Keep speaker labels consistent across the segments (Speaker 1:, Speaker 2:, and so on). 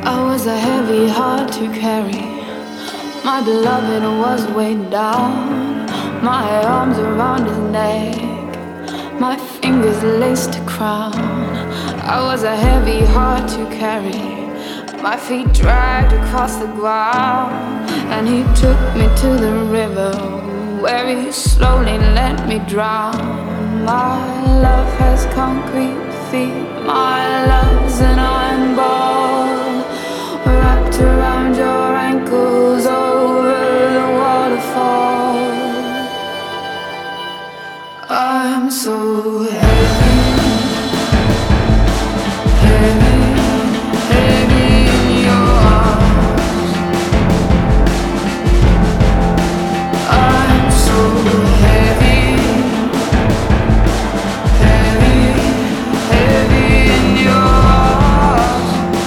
Speaker 1: I was a heavy heart to carry. My beloved was weighed down. My arms around his neck, my fingers laced a crown. I was a heavy heart to carry. My feet dragged across the ground, and he took me to the river, where he slowly let me drown. My love has concrete feet. My love's an iron ball wrapped around your ankles over the waterfall. I'm so heavy, heavy, heavy in your arms. I'm so heavy, heavy, heavy in your arms.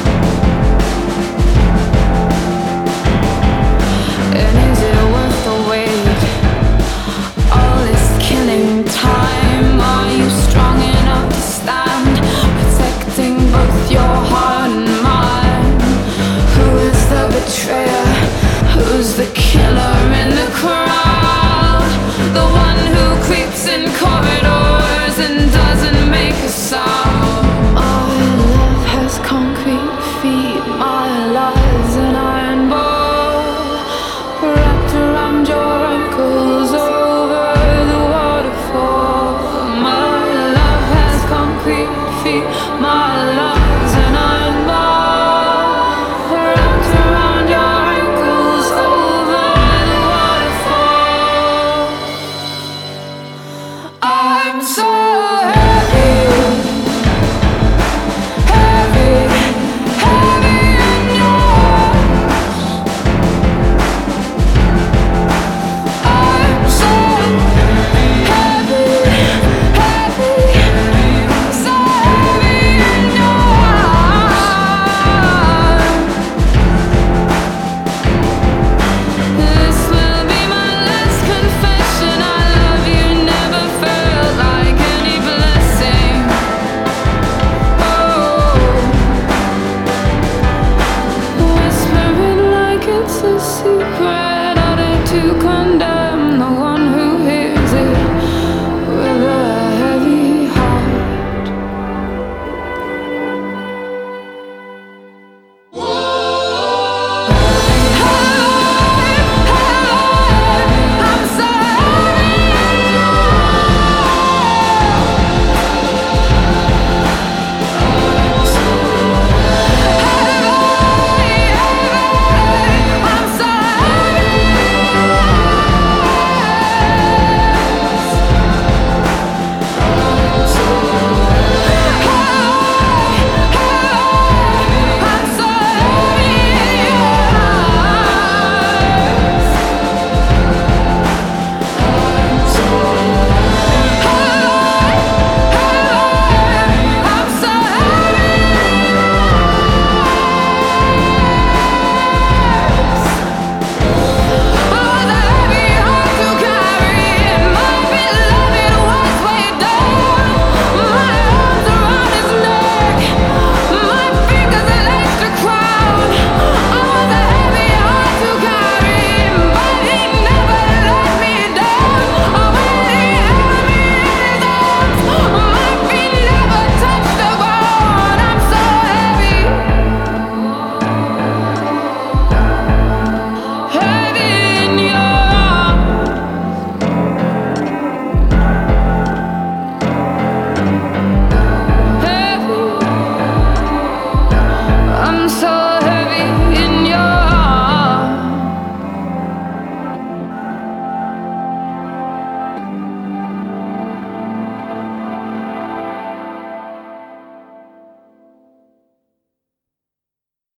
Speaker 1: And is it worth the wait? All this killing time. Are you strong enough to stand, protecting both your heart and mine? Who is the betrayer? Who's the killer in the crowd? The one who creeps in corridors and doesn't make a sound. My love has concrete feet. My love's an iron ball wrapped around your ankles over the waterfall. My love has concrete feet. My love